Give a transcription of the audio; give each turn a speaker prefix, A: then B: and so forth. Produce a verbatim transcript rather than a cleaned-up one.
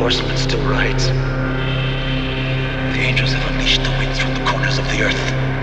A: horseman still rides. The angels have unleashed the winds from the corners of the earth.